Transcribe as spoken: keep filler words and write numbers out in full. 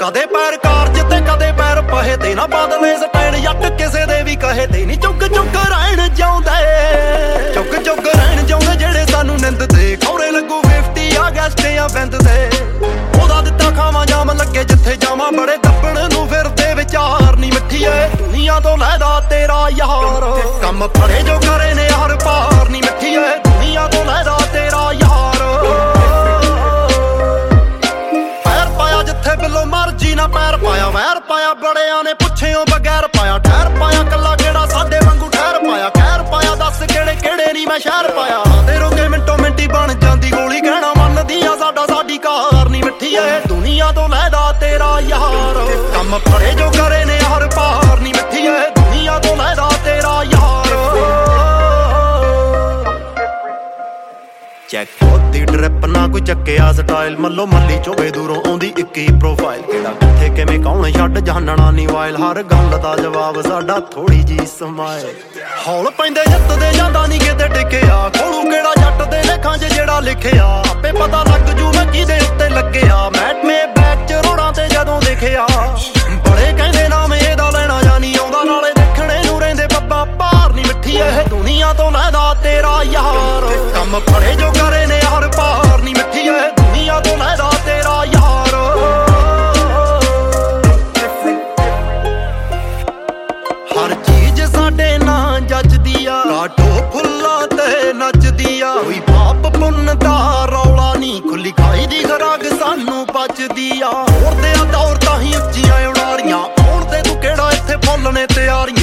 ਕਦੇ ਪੈਰ ਕਾਰਜ ਤੇ ਕਦੇ ਪੈਰ ਪਹੇ ਤੇ ਨਾ ਬਦਲੇ ਸਟੈਂਡ ਜੱਟ ਕਿਸੇ ਦੇ ਵੀ ਕਹੇ ਤੇ ਨਹੀਂ ਚੁੱਕ ਚੁੱਕ ਰਹਿਣ ਜਾਉਂਦੇ ਚੁੱਕ ਚੁੱਕ ਰਹਿਣ ਜਾਉਂਦੇ ਜਿਹੜੇ ਸਾਨੂੰ ਨਿੰਦ ਤੇ ਖੌਰੇ ਲੱਗੂ ਫਿਫਟੀ ਆ ਗੈਸਟੇ ਆ ਬਿੰਦ ਤੇ ਉਹਦਾ ਦਿੱਤਾ ਖਾਵਾਂ ਜਾਮ ਲੱਗੇ ਜਿੱਥੇ ਜਾਵਾਂ ਬੜੇ ਦੱਬਣ ਨੂੰ ਫਿਰਦੇ ਵਿਚਾਰ ਨਹੀਂ ਮਿੱਠੀਏ ਦੁਨੀਆ ਤੋਂ ਲੈਦਾ ਤੇਰਾ ਯਾਰ ਕੰਮ ਫੜੇ ਜੋ ਕਰੇ ਨੇ ਹਰ ਪਾਰ ਨਹੀਂ ਮਿੱਠੀਏ ਦੁਨੀਆ ਤੋਂ ਲੈਦਾ ਤੇਰਾ ਯਾਰ ਪੈਰ ਪਾਇਆ ਜਿੱਥੇ ਬਿੱਲੋ ਮਰਜੀ ਨਾ ਪੈਰ ਪਾਇਆ ਵੈਰ ਪਾਇਆ ਬੜਿਆਂ ਨੇ ਪੁੱਛਿਓ ਬਗੈਰ ਪਾਇਆ ਠਹਿਰ ਪਾਇਆ ਕੱਲਾ ਕਿਹੜਾ ਸਾਡੇ ਵਾਂਗੂ ਠਹਿਰ ਪਾਇਆ ਕਹਿਰ ਪਾਇਆ ਦੱਸ ਕਿਹੜੇ ਕਿਹੜੇ ਨਹੀਂ ਮੈਂ ਸ਼ਹਿਰ ਪਾਇਆ ਤੇ ਰੋਕੇ ਮਿੰਟੋ ਮਿੰਟੀ ਬਣ ਜਾਂਦੀ ਗੋਲੀ ਕਹਿਣਾ ਮੰਨਦੀਆਂ ਸਾਡਾ ਸਾਡੀ ਕਾਰ ਨਹੀਂ ਮਿੱਠੀ ਏ ਦੁਨੀਆ ਤੋਂ ਲੈਦਾ ਤੇਰਾ ਯਾਰ ਕੰਮ ਫੜੇ ਜੋ ਕਰੇ ਨੇ ਹਰ ਪਾਰ ਨਹੀਂ ਮਿੱਠੀ ਏ ਦੁਨੀਆ ਤੋਂ ਲੈਦਾ ਤੇਰਾ ਯਾਰ ਚੈੱਕ ਦੀ ਡ੍ਰਿਪ ਨਾ ਕੋਈ ਚੱਕਿਆ ਸਟਾਈਲ ਮੱਲੋ ਮੱਲੀ ਚੋਵੇ ਦੂਰੋਂ ਆਉਂਦੀ ਇੱਕ ਹੀ ਪ੍ਰੋਫਾਈਲ ਕਿਹੜਾ ਕਿੱਥੇ ਕਿਵੇਂ ਕੌਣ ਛੱਡ ਜਾਣਨਾ ਨੀ ਵਾਇਲ ਹਰ ਗੱਲ ਦਾ ਜਵਾਬ ਸਾਡਾ ਥੋੜੀ ਜੀ ਸਮਾਇਲ ਹੌਲ ਪੈਂਦੇ ਜਿੱਤਦੇ ਜਾਂਦਾ ਨੀ ਕਿਤੇ ਟਿਕਿਆ ਖੋਲੂ ਕਿਹੜਾ ਜੱਟ ਦੇ ਲੇਖਾਂ 'ਚ ਜਿਹੜਾ ਲਿਖਿਆ ਆਪੇ ਪਤਾ ਲੱਗ ਜੂ ਮੈਂ ਕਿਹਦੇ ਉੱਤੇ ਲੱਗਿਆ ਮੈਟਮੇ ਬੈਕ 'ਚ ਰੋੜਾਂ ਤੇ ਜਦੋਂ ਦੇਖਿਆ ਬੜੇ ਕਹਿੰਦੇ ਨਾਮ ਇਹਦਾ ਲੈਣਾ ਜਾਂ ਨਹੀਂ ਆਉਂਦਾ ਨਾਲੇ ਦੇਖਣੇ ਨੂੰ ਰਹਿੰਦੇ ਬੱਬਾ ਭਾਰ ਨੀ ਮਿੱਠੀ ਇਹ ਦੁਨੀਆ ਤੋਂ ਲੈਦਾ ਤੇਰਾ ਯਾਰ ਕੰਮ ਫੜੇ ਜੋ ਕਰੇ ਨੇ ਹਰ ਪਾਰ ਨੀ ਮਿੱਠੀ ਏ ਦੁਨੀਆ ਤੋਂ ਲੈਦਾ ਤੇਰਾ ਯਾਰ ਹਰ ਚੀਜ਼ ਸਾਡੇ ਨਾਂ ਜੱਜਦੀ ਆ ਕਾਟੋ ਫੁੱਲਾਂ ਤੇ ਨੱਚਦੀ ਆ ਕੋਈ ਪਾਪ ਪੁੰਨ ਦਾ ਰੌਲਾ ਨੀ ਖੁੱਲੀ ਖਾਈ ਦੀ ਖਰਾਕ ਸਾਨੂੰ ਬਚਦੀ ਆ ਹੋਰ ਤੇ ਆ ਦੌਰ ਤਾਂ ਹੀ ਉੱਚੀਆਂ ਉਡਾਰੀਆਂ ਹੁਣ ਤੇ ਤੂੰ ਕਿਹੜਾ ਇੱਥੇ ਫੁੱਲ ਨੇ ਤਿਆਰੀਆਂ